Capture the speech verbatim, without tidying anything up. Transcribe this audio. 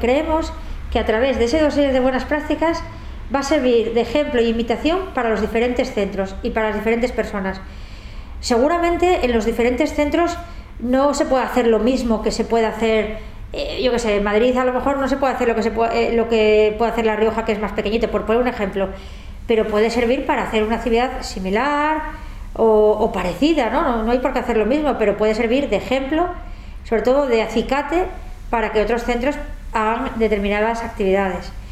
creemos que a través de ese dossier de buenas prácticas va a servir de ejemplo e imitación para los diferentes centros y para las diferentes personas. Seguramente en los diferentes centros no se puede hacer lo mismo que se puede hacer, eh, yo qué sé, en Madrid a lo mejor no se puede hacer lo que, se puede, eh, lo que puede hacer La Rioja, que es más pequeñito, por poner un ejemplo, pero puede servir para hacer una actividad similar o, o parecida, ¿no? ¿no? No hay por qué hacer lo mismo, pero puede servir de ejemplo, sobre todo de acicate, para que otros centros hagan determinadas actividades.